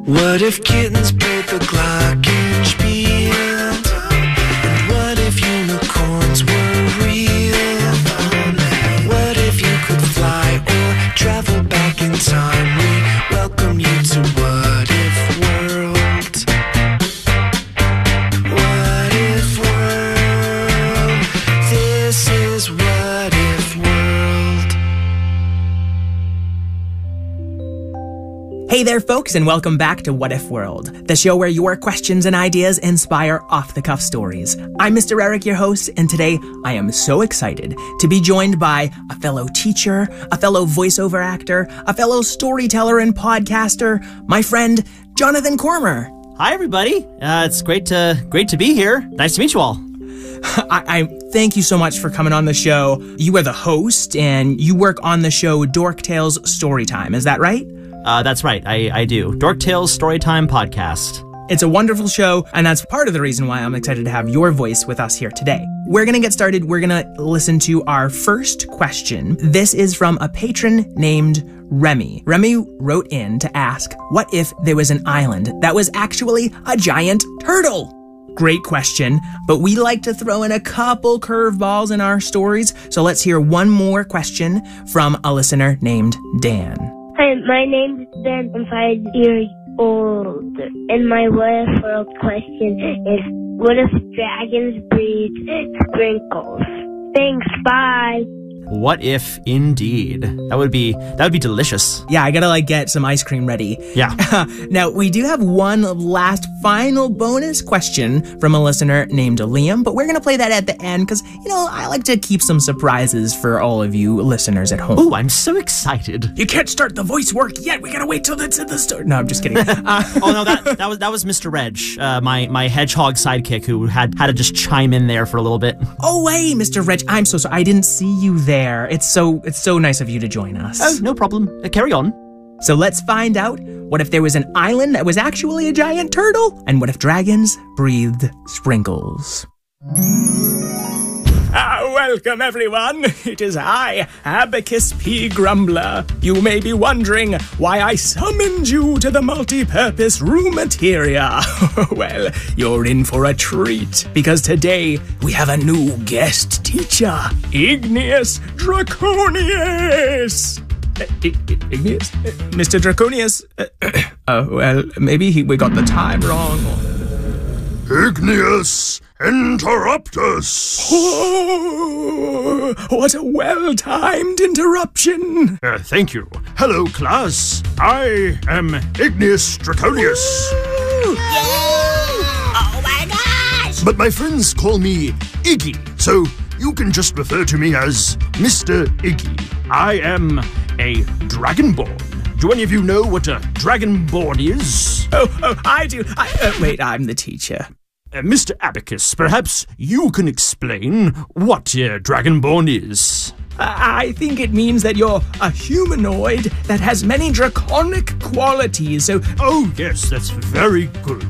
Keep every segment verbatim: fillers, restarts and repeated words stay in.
What if kittens played the glockenspiel? And what if unicorns were real? What if you could fly or travel back in time? We welcome you to What If World. What If World? This is What If World. Hey there, folks, and welcome back to What If World, the show where your questions and ideas inspire off-the-cuff stories. I'm Mister Eric, your host, and today I am so excited to be joined by a fellow teacher, a fellow voiceover actor, a fellow storyteller and podcaster, my friend Jonathan Cormer. Hi, everybody. Uh, it's great to great to be here. Nice to meet you all. I, I thank you so much for coming on the show. You are the host, and you work on the show Dork Tales Storytime. Is that right? Uh, that's right, I, I do. Dork Tales Storytime Podcast. It's a wonderful show, and that's part of the reason why I'm excited to have your voice with us here today. We're going to get started. We're going to listen to our first question. This is from a patron named Remy. Remy wrote in to ask, what if there was an island that was actually a giant turtle? Great question, but we like to throw in a couple curveballs in our stories, so let's hear one more question from a listener named Dan. Hi, my name's Dan. I'm five years old, and my What If World question is, what if dragons breathe sprinkles? Thanks, bye. What if indeed? That would be that would be delicious. Yeah, I gotta like get some ice cream ready. Yeah. Now, we do have one last final bonus question from a listener named Liam, but we're gonna play that at the end because, you know, I like to keep some surprises for all of you listeners at home. Oh, I'm so excited. You can't start the voice work yet. We gotta wait till it's in the store. No, I'm just kidding. Uh, oh no, that that was that was Mister Reg, uh, my my hedgehog sidekick, who had had to just chime in there for a little bit. Oh, hey, Mister Reg, I'm so sorry. I didn't see you there. It's so it's so nice of you to join us. Oh, no problem. Uh, carry on. So let's find out, what if there was an island that was actually a giant turtle? And what if dragons breathed sprinkles? Ah, welcome everyone. It is I, Abacus P. Grumbler. You may be wondering why I summoned you to the multi-purpose room materia. Well, you're in for a treat, because today we have a new guest teacher, Igneous Draconius. Uh, I- I- Igneous? Uh, Mister Draconius? Uh, uh, well, maybe he, we got the time wrong. Igneous Interruptus! Oh, what a well-timed interruption! Uh, thank you. Hello, class. I am Igneous Draconius. Oh my gosh! But my friends call me Iggy, so you can just refer to me as Mister Iggy. I am a Dragonborn. Do any of you know what a Dragonborn is? Oh, oh, I do. I, uh, wait, I'm the teacher. Uh, Mister Abacus, perhaps you can explain what a Dragonborn is. Uh, I think it means that you're a humanoid that has many draconic qualities, so... Oh, yes, that's very good.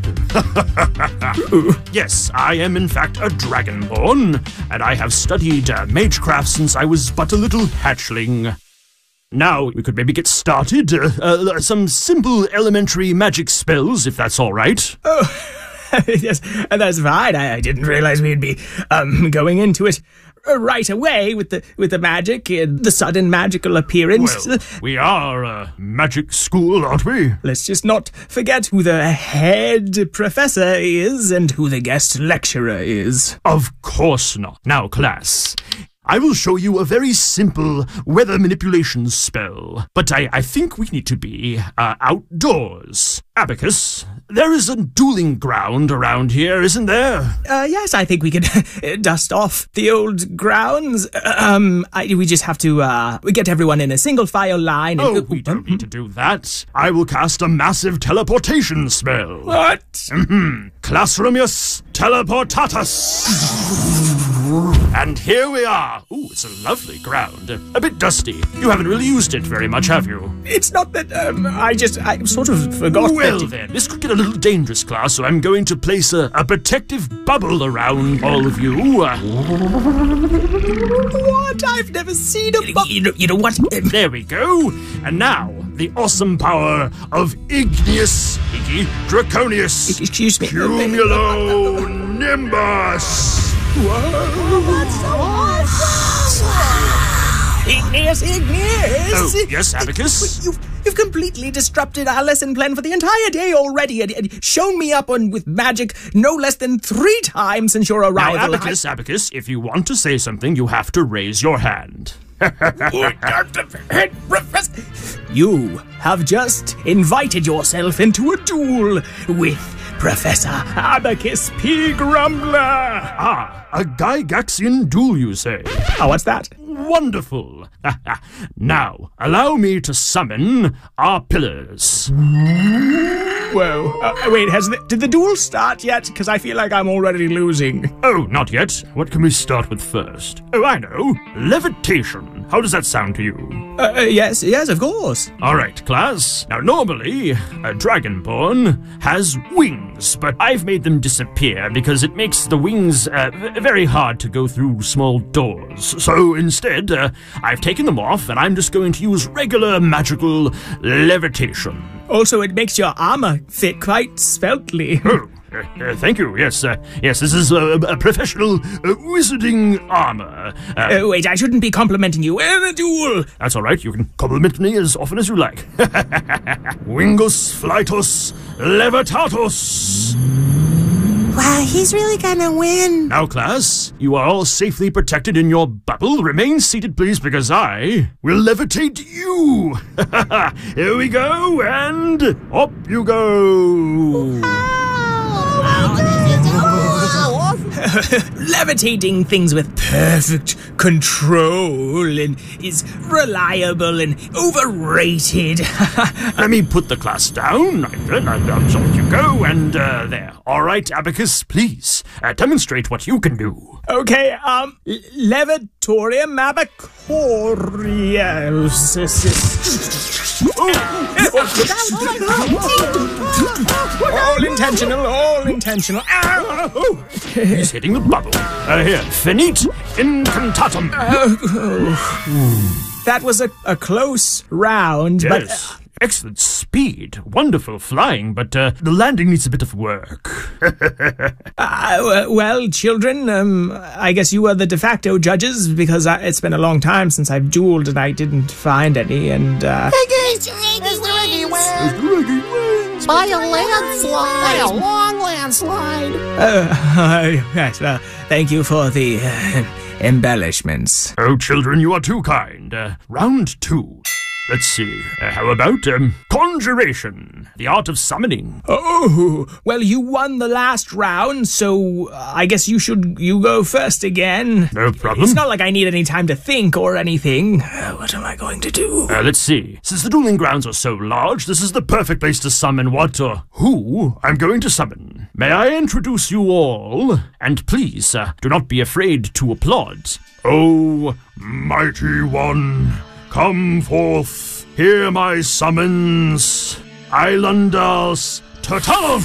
Yes, I am in fact a Dragonborn, and I have studied uh, magecraft since I was but a little hatchling. Now, we could maybe get started. Uh, uh, some simple elementary magic spells, if that's all right. Oh, yes, that's fine. I, I didn't realize we'd be um, going into it right away with the with the magic, uh, the sudden magical appearance. Well, we are a magic school, aren't we? Let's just not forget who the head professor is and who the guest lecturer is. Of course not. Now, class, I will show you a very simple weather manipulation spell, but I, I think we need to be uh, outdoors. Abacus, there is a dueling ground around here, isn't there? Uh, yes, I think we could dust off the old grounds. Um, I, we just have to uh, we get everyone in a single file line. And, Oh, we don't need to do that. I will cast a massive teleportation spell. What? Mm-hmm. Classroomius teleportatus. And here we are. Ooh, it's a lovely ground. A bit dusty. You haven't really used it very much, have you? It's not that, um, I just, I sort of forgot Well that... then, this could get a little dangerous, class, so I'm going to place a, a protective bubble around all of you. Uh, What? I've never seen a... Bu- You know, you know what? there we go. And now, the awesome power of Igneous, Iggy, Draconius, Excuse me. Cumulonimbus. Igneous, Igneous! Oh, yes, Abacus? You've, you've completely disrupted our lesson plan for the entire day already and, and shown me up on with magic no less than three times since your arrival. Now, Abacus, Abacus, if you want to say something, you have to raise your hand. You have just invited yourself into a duel with Professor Abacus P. Grumbler. Ah, a Gygaxian duel, you say? Oh, what's that? Wonderful. Now, allow me to summon our pillars. Whoa. Uh, wait, has the, did the duel start yet? Because I feel like I'm already losing. Oh, not yet. What can we start with first? Oh, I know. Levitation. How does that sound to you? Uh, uh, yes, yes, of course. All right, class. Now, normally, a Dragonborn has wings, but I've made them disappear because it makes the wings uh, v- very hard to go through small doors. So instead, uh, I've taken them off, and I'm just going to use regular magical levitation. Also, it makes your armor fit quite sveltly. Oh, uh, uh, thank you. Yes, uh, yes, this is uh, a professional uh, wizarding armor. Uh, Uh, wait, I shouldn't be complimenting you. In a duel! That's all right. You can compliment me as often as you like. Wingus flightus levitatus. Wow, he's really gonna win. Now, class, you are all safely protected in your bubble. Remain seated, please, because I will levitate you. Here we go, and up you go. Levitating things with perfect control and is reliable and overrated. Let me put the class down. And off you go, and uh, there. All right, Abacus, please uh, demonstrate what you can do. Okay, um, Levitorium Abacorius. All intentional, all intentional. Ow! He's hitting the bubble. Uh, here, finite incantatum. That was a, a close round, but... Yes. Excellent speed, wonderful flying, but uh, the landing needs a bit of work. Uh, well, children, um, I guess you are the de facto judges because I, it's been a long time since I've dueled and I didn't find any, and, uh... Mister Iggy wins by a landslide. By a long landslide. Uh, yes, uh, thank you for the uh, embellishments. Oh, children, you are too kind. Uh, round two. Let's see. Uh, how about um, conjuration, the art of summoning? Oh, well, you won the last round, so uh, I guess you should you go first again. No problem. It's not like I need any time to think or anything. Uh, what am I going to do? Uh, let's see. Since the dueling grounds are so large, this is the perfect place to summon what or who I'm going to summon. May I introduce you all? And please, uh, do not be afraid to applaud. Oh, mighty one, come forth, hear my summons. Islanders Turtle.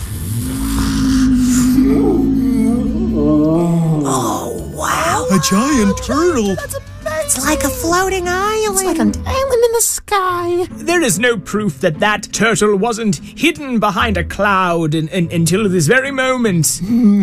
Oh, wow. A giant turtle. It's like a floating island. It's like an island in the sky. There is no proof that that turtle wasn't hidden behind a cloud in, in, until this very moment.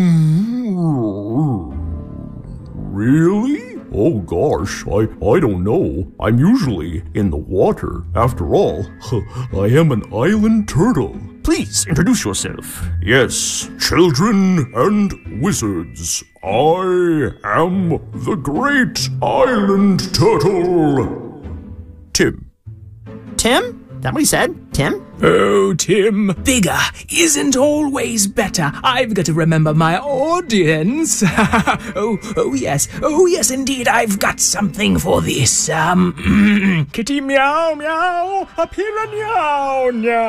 Really? Oh gosh, I, I don't know. I'm usually in the water. After all, I am an island turtle. Please introduce yourself. Yes, children and wizards, I am the great island turtle. Tim. Tim? That what he said? Tim? Oh, Tim, bigger isn't always better. I've got to remember my audience. oh, oh yes, oh yes, indeed, I've got something for this. Um, kitty meow meow, a pira meow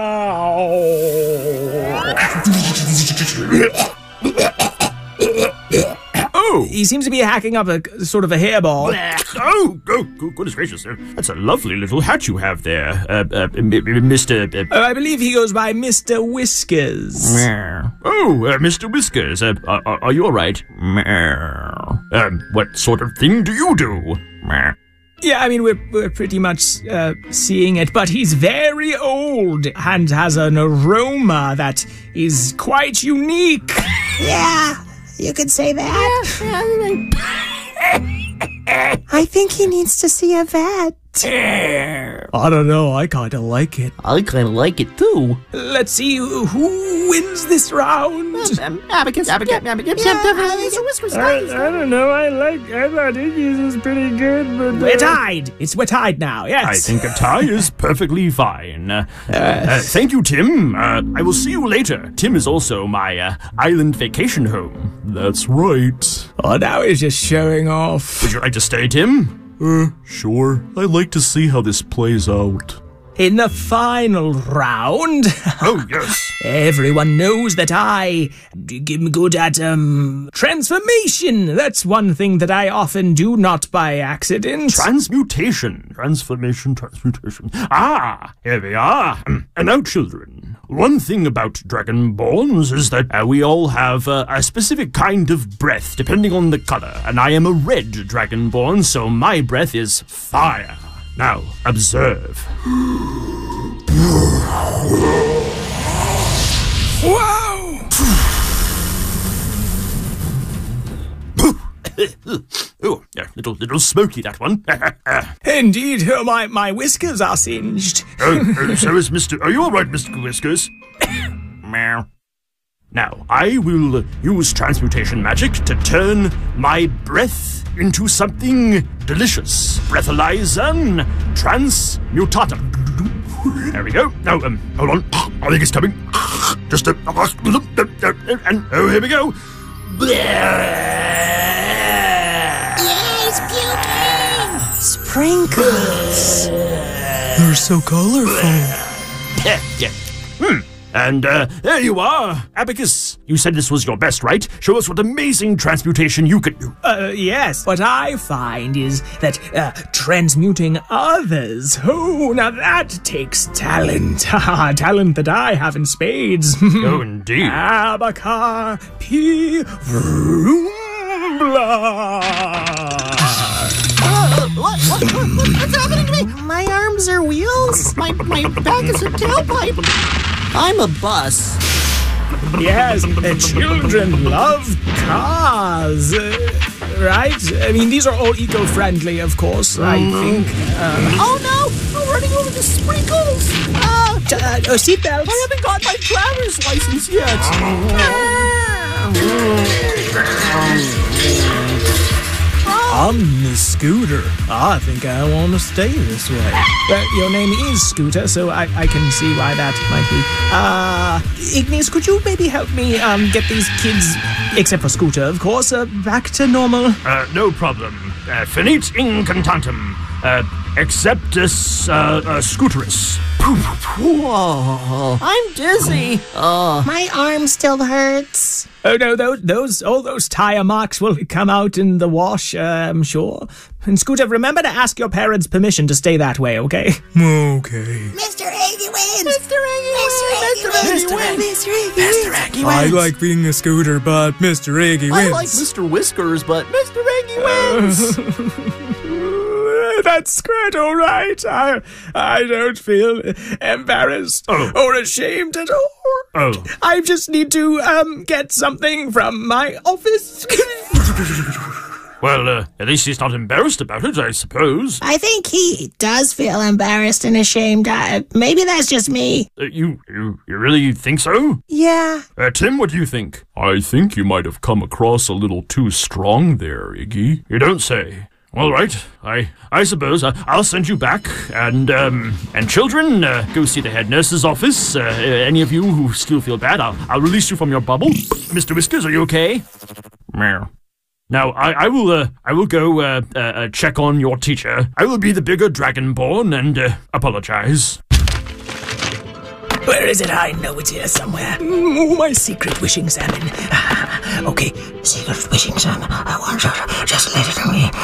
meow. Oh, he seems to be hacking up a sort of a hairball. Oh, oh, goodness gracious. That's a lovely little hat you have there, uh, uh, Mister Uh, oh, I believe he goes by Mister Whiskers. Oh, uh, Mister Whiskers, uh, are, are you all right? Um, what sort of thing do you do? Yeah, I mean, we're, we're pretty much uh, seeing it, but he's very old and has an aroma that is quite unique. Yeah, you could say that. I think he needs to see a vet. I don't know, I kind of like it. I kind of like it too. Let's see who wins this round. Um, Abacus, Abacus, Abacus, Yeah, definitely. Abacus, Whiskers, I, Whiskers. I don't know. I like. I thought Iggy's was pretty good, but uh, We're tied. It's we're tied now, yes. I think a tie is perfectly fine. Uh, uh, thank you, Tim. Uh, I will see you later. Tim is also my uh, island vacation home. That's right. Oh, now he's just showing off. Would you like to stay, Tim? Uh, sure. I'd like to see how this plays out. In the final round, Oh, yes. everyone knows that I am good at um transformation. That's one thing that I often do not by accident. Transmutation. Transformation, transmutation. Ah, here we are. And now, children, one thing about Dragonborns is that uh, we all have uh, a specific kind of breath, depending on the color. And I am a red Dragonborn, so my breath is fire. Now, observe. Wow! Oh, yeah, little, little smoky, that one. Indeed, oh, my, my whiskers are singed. oh, oh, so is Mister Are you all right, Mister Whiskers? Meow. Now, I will uh, use transmutation magic to turn my breath into something delicious. Breathalyzan transmutatum. There we go. Now, um, hold on. I think it's coming. Just a... And, oh, here we go. Yes, puking. Sprinkles. They're so colorful. Yeah, yeah. Hmm. And, uh, there you are. Abacus, you said this was your best, right? Show us what amazing transmutation you can do. Uh, yes. What I find is that uh, transmuting others, oh, now that takes talent. Talent that I have in spades. Oh, indeed. Abacar P. Uh, what, what, what, what? What's happening to me? My arms are wheels. My, my back is a tailpipe. I'm a bus. Yes, the children love cars, uh, right? I mean, these are all eco-friendly, of course, I think. Um, Oh no! I'm running over the sprinkles. Uh, t- uh, uh, seatbelts. I haven't got my driver's license yet. I'm the Scooter. I think I want to stay this way. But your name is Scooter, so I, I can see why that might be. Uh, Ignis, could you maybe help me um get these kids, except for Scooter, of course, uh, back to normal? Uh, no problem. Uh, finite incantatum. Uh, acceptus, uh, uh, scooterus. Whoa. I'm dizzy. Oh. My arm still hurts. Oh no, those, those, all those tire marks will come out in the wash, uh, I'm sure. And Scooter, remember to ask your parents' permission to stay that way, okay? okay. Mister Eggy wins. Mister Eggy wins. Mister Eggy wins. Mister Eggy wins. Eggy I like being a Scooter, but Mister Eggy I wins. like Mister Whiskers, but Mister Eggy wins. That's quite all right. I, I don't feel embarrassed Oh. or ashamed at all. Oh. I just need to um get something from my office. Well, uh, at least he's not embarrassed about it, I suppose. I think he does feel embarrassed and ashamed. Uh, maybe that's just me. Uh, you, you, you really think so? Yeah. Uh, Tim, what do you think? I think you might have come across a little too strong there, Iggy. You don't say. All right, I I suppose I, I'll send you back, and um and children, uh, go see the head nurse's office. Uh, any of you who still feel bad, I'll I'll release you from your bubble. Mister Whiskers, are you okay? Meow. Now I I will uh, I will go uh, uh, uh, check on your teacher. I will be the bigger Dragonborn and uh, apologize. Where is it? I know it's here somewhere. Mm, my secret wishing salmon. Okay, secret wishing salmon. I want you to just let it to me.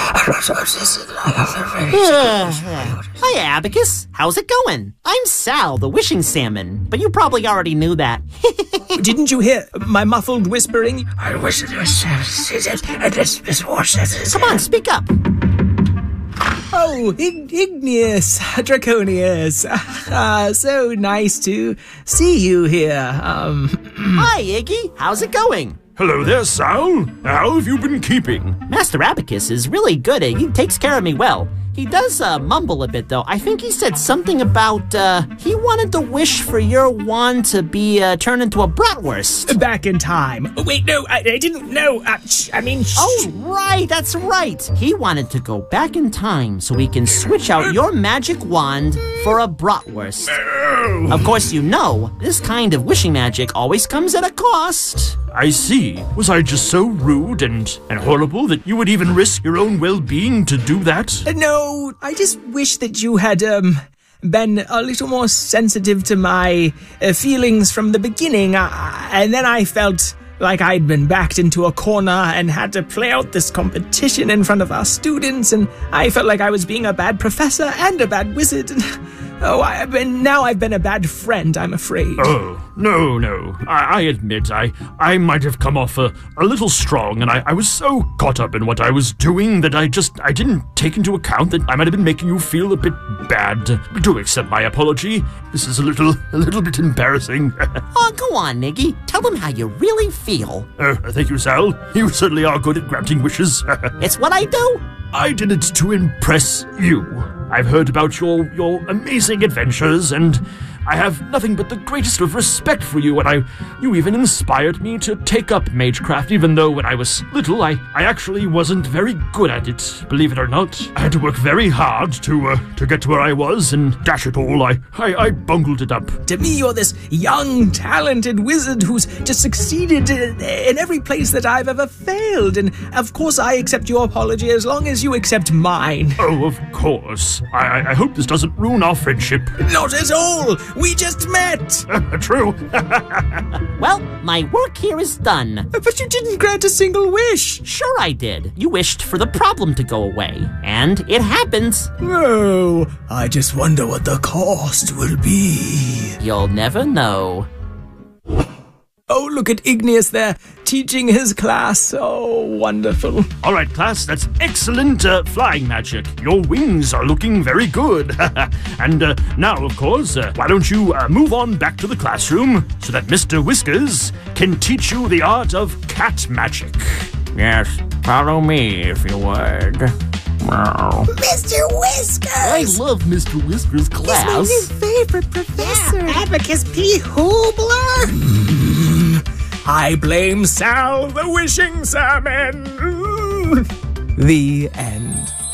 Hi, Abacus. How's it going? I'm Sal, the wishing salmon, but you probably already knew that. Didn't you hear my muffled whispering? I wish it was. Let's watch this. Come on, speak up. Oh, Ig- Igneous Draconius. Uh, so nice to see you here. Um, Hi, Iggy. How's it going? Hello there, Sal. How have you been keeping? Master Abacus is really good. He takes care of me well. He does uh, mumble a bit, though. I think he said something about, uh, he wanted to wish for your wand to be uh, turned into a bratwurst. Back in time. Oh, wait, no, I, I didn't know. Uh, sh- I mean, sh- Oh, right, that's right. He wanted to go back in time so he can switch out your magic wand for a bratwurst. Of course, you know, this kind of wishing magic always comes at a cost. I see. Was I just so rude and, and horrible that you would even risk your own well-being to do that? No, I just wish that you had, um, been a little more sensitive to my uh, feelings from the beginning, uh, and then I felt like I'd been backed into a corner and had to play out this competition in front of our students, and I felt like I was being a bad professor and a bad wizard, and oh, I've been, now I've been a bad friend, I'm afraid. Oh, no, no. I, I admit I, I might have come off a, a little strong, and I, I was so caught up in what I was doing that I just, I didn't take into account that I might have been making you feel a bit bad. Do accept my apology. This is a little, a little bit embarrassing. Oh, go on, Iggy. Tell them how you really feel. uh, thank you, Sal. You certainly are good at granting wishes. It's what I do. I did it to impress you. I've heard about your, your amazing adventures, and I have nothing but the greatest of respect for you, and I, you even inspired me to take up magecraft, even though when I was little, I, I actually wasn't very good at it, believe it or not. I had to work very hard to, uh, to get to where I was, and dash it all, I, I, I bungled it up. To me, you're this young, talented wizard who's just succeeded in, in every place that I've ever failed, and of course I accept your apology as long as you accept mine. Oh, of course. I, I hope this doesn't ruin our friendship. Not at all! We just met! True. Well, my work here is done. But you didn't grant a single wish! Sure I did. You wished for the problem to go away. And it happens. Oh, I just wonder what the cost will be. You'll never know. Oh, look at Igneous there, teaching his class. Oh, wonderful. All right, class, that's excellent uh, flying magic. Your wings are looking very good. And uh, now, of course, uh, why don't you uh, move on back to the classroom so that Mister Whiskers can teach you the art of cat magic. Yes, follow me if you would. Mister Whiskers! I love Mister Whiskers' class. He's my new favorite professor. Yeah, Abacus P. Hoobler. I blame Sal the Wishing Salmon. The end.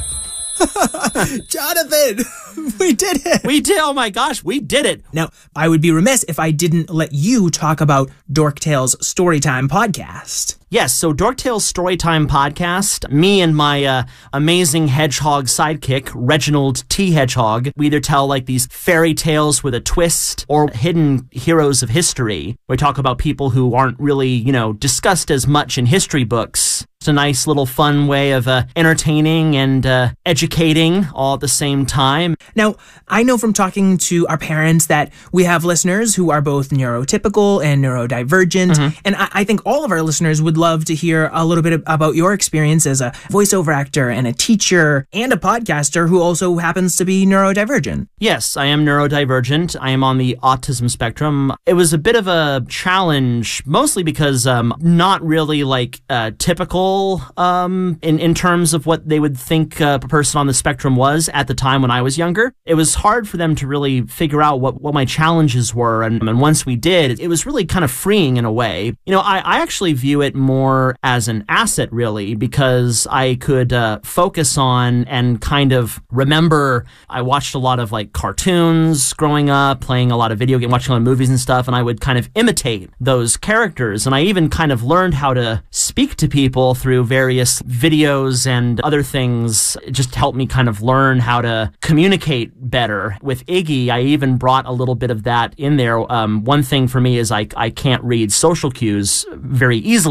Jonathan, we did it. We did. Oh my gosh, we did it. Now, I would be remiss if I didn't let you talk about Dorktale's Storytime podcast. Yes, so Dorktale's Storytime podcast, me and my uh, amazing hedgehog sidekick, Reginald T. Hedgehog, we either tell like these fairy tales with a twist or hidden heroes of history. We talk about people who aren't really, you know, discussed as much in history books. It's a nice little fun way of uh, entertaining and uh, educating all at the same time. Now, I know from talking to our parents that we have listeners who are both neurotypical and neurodivergent, mm-hmm. and I-, I think all of our listeners would love to hear a little bit about your experience as a voiceover actor and a teacher and a podcaster who also happens to be neurodivergent. Yes, I am neurodivergent. I am on the autism spectrum. It was a bit of a challenge, mostly because um, not really like uh, typical um, in, in terms of what they would think uh, a person on the spectrum was at the time when I was younger. It was hard for them to really figure out what, what my challenges were. And, and once we did, it was really kind of freeing in a way. You know, I, I actually view it more as an asset, really, because I could uh, focus on and kind of remember. I watched a lot of like cartoons growing up, playing a lot of video games, watching a lot of movies and stuff, and I would kind of imitate those characters. And I even kind of learned how to speak to people through various videos and other things. It just helped me kind of learn how to communicate better. With Iggy, I even brought a little bit of that in there. Um, one thing for me is I, I can't read social cues very easily.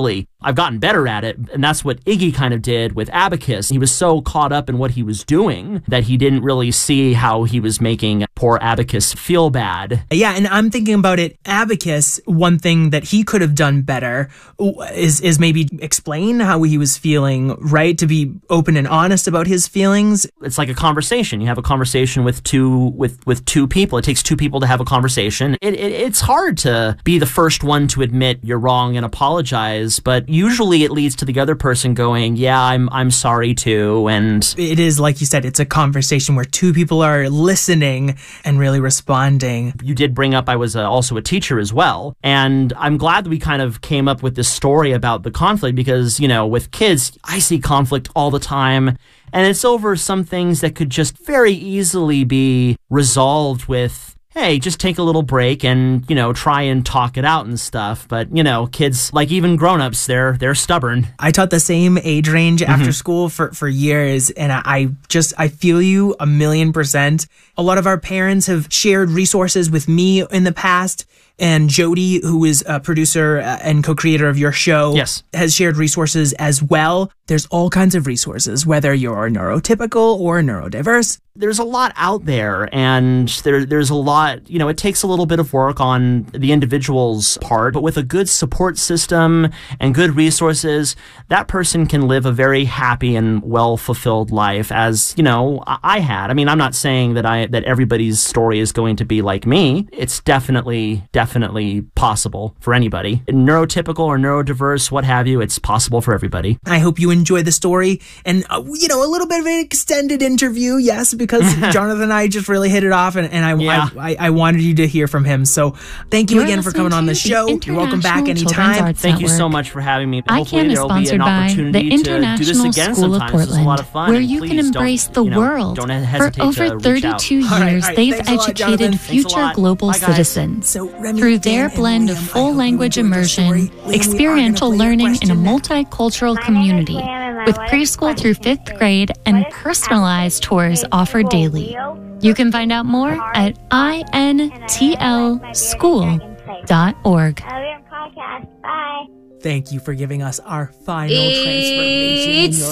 I've gotten better at it. And that's what Iggy kind of did with Abacus. He was so caught up in what he was doing that he didn't really see how he was making poor Abacus feel bad. Yeah, and I'm thinking about it. Abacus, one thing that he could have done better is is maybe explain how he was feeling, right? To be open and honest about his feelings. It's like a conversation. You have a conversation with two with with two people. It takes two people to have a conversation. It, it it's hard to be the first one to admit you're wrong and apologize, but usually it leads to the other person going, "Yeah, I'm I'm sorry too." And it is, like you said, it's a conversation where two people are listening and really responding. You did bring up I was uh, also a teacher as well, and I'm glad that we kind of came up with this story about the conflict because, you know, with kids, I see conflict all the time, and it's over some things that could just very easily be resolved with, hey, just take a little break and, you know, try and talk it out and stuff. But, you know, kids, like even grown-ups, they're they're stubborn. I taught the same age range Mm-hmm. after school for, for years, and I, I just, I feel you a million percent. A lot of our parents have shared resources with me in the past, and Jody, who is a producer and co-creator of your show, yes, has shared resources as well. There's all kinds of resources, whether you're neurotypical or neurodiverse. There's a lot out there, and there there's a lot, you know, it takes a little bit of work on the individual's part, but with a good support system and good resources, that person can live a very happy and well-fulfilled life, as, you know, I had. I mean, I'm not saying that I that everybody's story is going to be like me. It's definitely, definitely possible for anybody. Neurotypical or neurodiverse, what have you, it's possible for everybody. I hope you enjoy the story, and, uh, you know, a little bit of an extended interview, yes, because Jonathan and I just really hit it off, and, and I, yeah. I, I I wanted you to hear from him. So thank you You're again for coming on the show. You're welcome back anytime. Thank you so much for having me. I Hopefully Can is there will be sponsored an by opportunity the to do this International again School of sometimes. It's a lot of Portland, fun, where and you please can embrace don't, the you know, world. don't For hesitate over to reach thirty-two out. years, All right, all right. they've Thanks a lot, educated Jonathan. Thanks a future lot. global Bye, guys. citizens. So, Remy, Through Dan, their and blend Liam, of I full hope you language enjoyed the story. immersion, Liam, we are experiential gonna play your learning in a question. multicultural community, with preschool through fifth grade and personalized tours offered daily. You can find out more at I N T L school dot org. Podcast. Bye. Thank you for giving us our final transformation in your